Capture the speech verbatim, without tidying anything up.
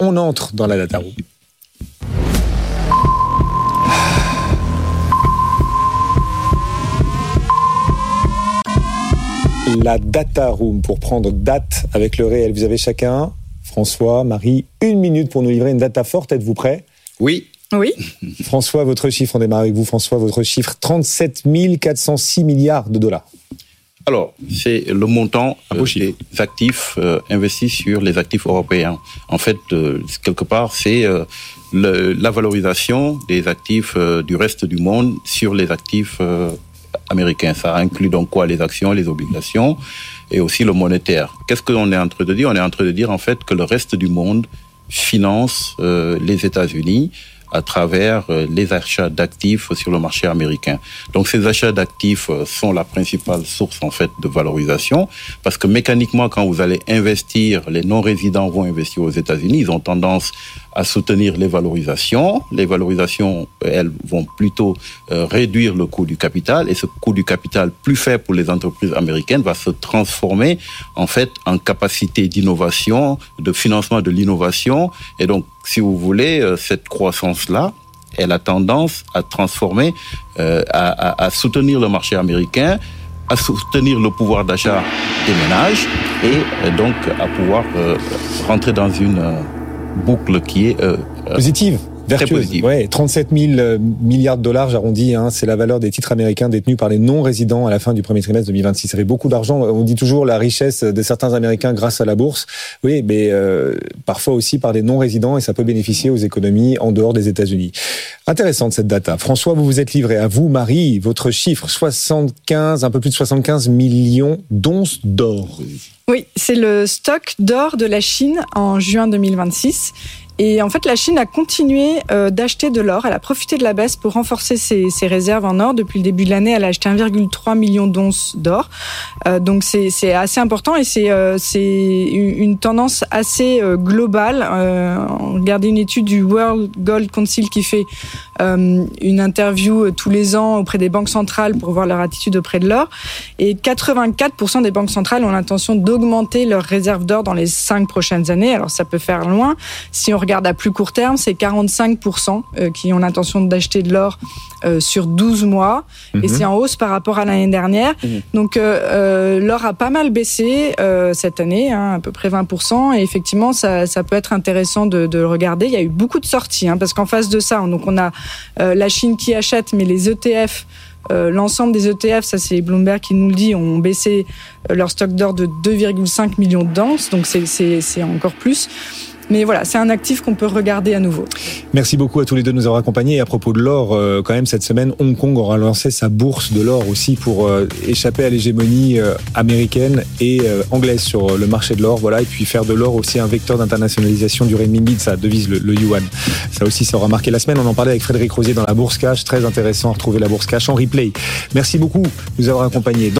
On entre dans la data room. La data room, pour prendre date avec le réel. Vous avez chacun, François, Marie, une minute pour nous livrer une data forte. Êtes-vous prêts ? Oui. Oui. François, votre chiffre, on démarre avec vous. François, votre chiffre, trente-sept mille quatre cent six milliards de dollars. Alors, c'est le montant euh, des actifs euh, investis sur les actifs européens. En fait, euh, quelque part, c'est euh, le, la valorisation des actifs euh, du reste du monde sur les actifs euh, américains. Ça inclut donc quoi ? Les actions, les obligations et aussi le monétaire. Qu'est-ce qu'on est en train de dire ? On est en train de dire en fait que le reste du monde finance euh, les États-Unis à travers euh, les achats d'actifs sur le marché américain. Donc ces achats d'actifs euh, sont la principale source en fait de valorisation, parce que mécaniquement quand vous allez investir, les non-résidents vont investir aux États-Unis, ils ont tendance à soutenir les valorisations. Les valorisations, elles vont plutôt euh, réduire le coût du capital, et ce coût du capital plus faible pour les entreprises américaines va se transformer en fait en capacité d'innovation, de financement de l'innovation, et donc si vous voulez, euh, cette croissance-là, elle a tendance à transformer, euh, à, à, à soutenir le marché américain, à soutenir le pouvoir d'achat des ménages, et euh, donc à pouvoir euh, rentrer dans une euh, boucle qui est euh, positive. Vertueuse. Ouais, trente-sept mille milliards de dollars, j'arrondis, hein, c'est la valeur des titres américains détenus par les non-résidents à la fin du premier trimestre deux mille vingt-six. Ça fait beaucoup d'argent. On dit toujours la richesse de certains Américains grâce à la bourse. Oui, mais euh, parfois aussi par des non-résidents, et ça peut bénéficier aux économies en dehors des États-Unis. Intéressante cette data. François, vous vous êtes livré. À vous, Marie, votre chiffre, soixante-quinze, un peu plus de soixante-quinze millions d'onces d'or. Oui, c'est le stock d'or de la Chine en juin deux mille vingt-six. Et en fait, la Chine a continué euh, d'acheter de l'or. Elle a profité de la baisse pour renforcer ses, ses réserves en or. Depuis le début de l'année, elle a acheté un virgule trois million d'onces d'or. Euh, donc, c'est, c'est assez important, et c'est, euh, c'est une tendance assez euh, globale. Euh, regardez une étude du World Gold Council qui fait euh, une interview euh, tous les ans auprès des banques centrales pour voir leur attitude auprès de l'or. Et quatre-vingt-quatre pour cent des banques centrales ont l'intention d'augmenter leurs réserves d'or dans les cinq prochaines années. Alors, ça peut faire loin. Si on regarde à plus court terme, c'est quarante-cinq pour cent qui ont l'intention d'acheter de l'or euh, sur douze mois. Mmh. Et c'est en hausse par rapport à l'année dernière. Mmh. Donc, euh, euh, l'or a pas mal baissé euh, cette année, hein, à peu près vingt pour cent. Et effectivement, ça, ça peut être intéressant de, de regarder. Il y a eu beaucoup de sorties, hein, parce qu'en face de ça, donc on a euh, la Chine qui achète, mais les E T F... Euh, l'ensemble des E T F, ça c'est Bloomberg qui nous le dit, ont baissé euh, leur stock d'or de deux virgule cinq millions d'onces, donc c'est, c'est, c'est encore plus. Mais voilà, c'est un actif qu'on peut regarder à nouveau. Merci beaucoup à tous les deux de nous avoir accompagnés. Et à propos de l'or, euh, quand même, cette semaine, Hong Kong aura lancé sa bourse de l'or aussi pour euh, échapper à l'hégémonie euh, américaine et euh, anglaise sur le marché de l'or. Voilà, et puis faire de l'or aussi un vecteur d'internationalisation du renminbi, ça devise le, le yuan. Ça aussi, ça aura marqué la semaine. On en parlait avec Frédéric Rosier dans la Bourse Cash. Très intéressant à retrouver la Bourse Cash en replay. Merci beaucoup de nous avoir accompagnés.